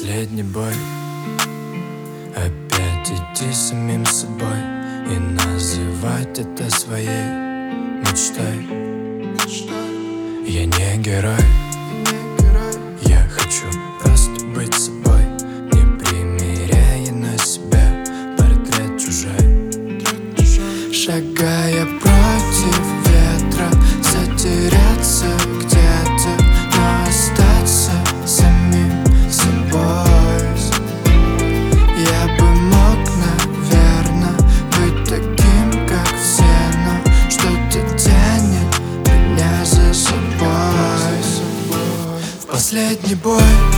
Последний бой. Опять идти самим собой и называть это своей мечтой. Я не герой, я хочу просто быть собой, не примеряя на себя портрет чужой. Шагая против ветра, затеряться где-то, но остаться самим собой. Я бы мог, наверно, быть таким, как все, но что-то тянет меня за собой. В последний бой